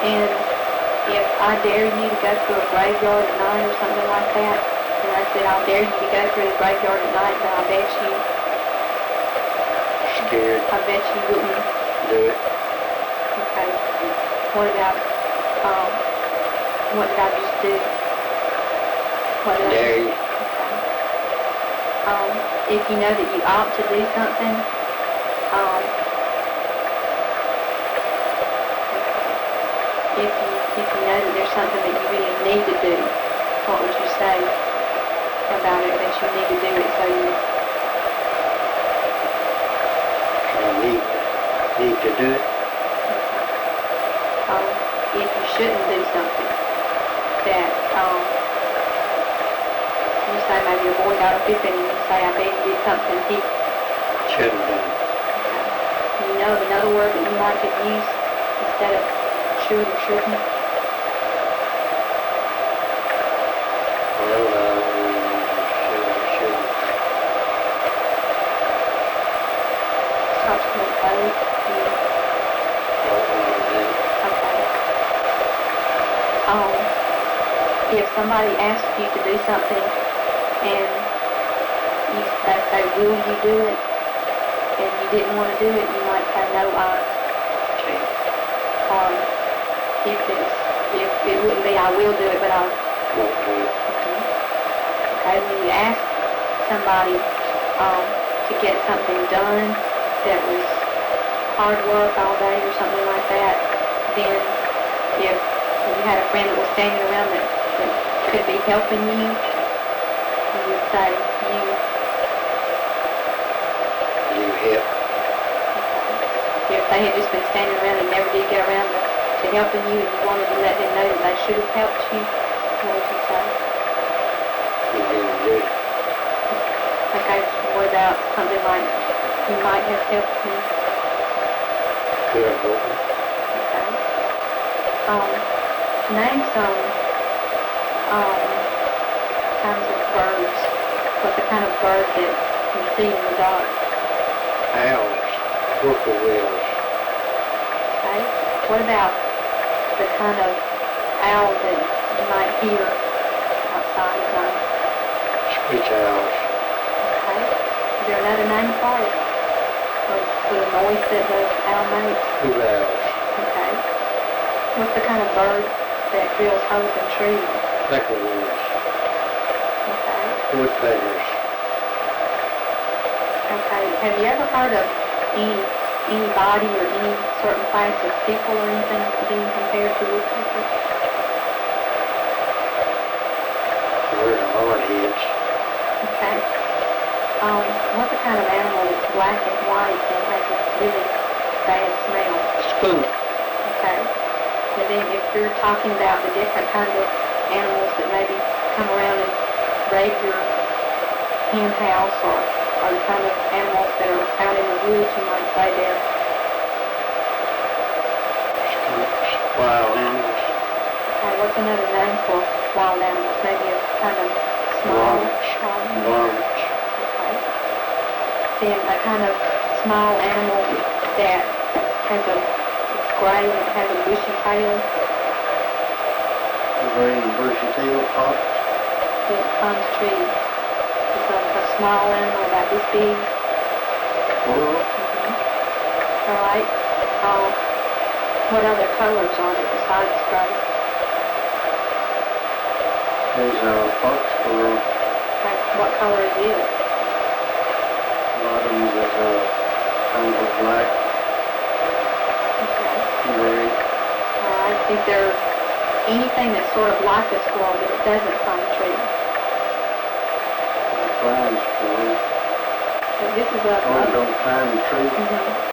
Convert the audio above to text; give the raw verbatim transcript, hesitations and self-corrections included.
And if I dare you to go through a graveyard at night or something like that, and I said, I'll dare you to go through the graveyard at night, but I bet you, Scared. I bet you wouldn't. Do it. Okay. What about, um, what did I just do? What did I Dare just you. Okay. Um, if you know that you ought to do something, um, if you, if you know that there's something that you really need to do, what would you say about it, that you need to do it, so you, I need, need to do it. um, if you shouldn't do something, that, um, you say maybe your boy got a whipping and you say, I bet you did something he, Shouldn't have done. you know of another word that you might could use instead of should or shouldn't? Well, uh, should, shouldn't. Starts with both. You, Don't want to do it. okay. Um, if somebody asks you to do something and you, they say, will you do it? And you didn't want to do it, you might say, no, I, Can't. or if it's, if it wouldn't be, I will do it, but I, Won't do it. okay, when you ask somebody, um, to get something done that was hard work all day or something like that, then if you had a friend that was standing around that, that could be helping you, you would say, you, You help. if they had just been standing around and never did get around to, to helping you and you wanted to let them know that they should have helped you, what would you say? You didn't do it. Okay, what about something like, you might have helped me? Could have helped me. Okay. Um, name some, um, kinds of birds. What's the kind of bird that you see in the dark? Owls. Whippoorwills. Okay. What about the kind of owl that you might hear outside at night? Screech owls. Okay. Is there another name for it? For, for the noise that the owl makes? Hoot owls. Okay. What's the kind of bird that drills holes in trees? Peckerwoods. Okay. Woodpeckers. Okay. Have you ever heard of any anybody or any certain class of people or anything being compared to woodpeckers? We're the hardheads. Okay. Um, what's the kind of animal that's black and white and has a really bad smell? Skunk. Okay. And then if you're talking about the different kinds of animals that maybe come around and raid your hen house, or, or the kind of animals that are out in the woods, you might say they're, Skunks. Wild animals. okay, what's another name for wild animals? Maybe a kind of small, Varmints. um, Varmints. okay. Then a kind of small animal that has a, it's gray and it has a bushy tail Green bushy tail fox. that climbs trees. It's a, a small animal about this big. Squirrel. All right. Um, what other colors are there besides gray? There's a fox squirrel. Okay. What color is it? Bottom is a kind of black, Okay. gray. All right. Is there anything that's sort of like a squirrel but it doesn't climb trees? Climb squirrel. So this is a, Oh, a don't climb trees. mhm.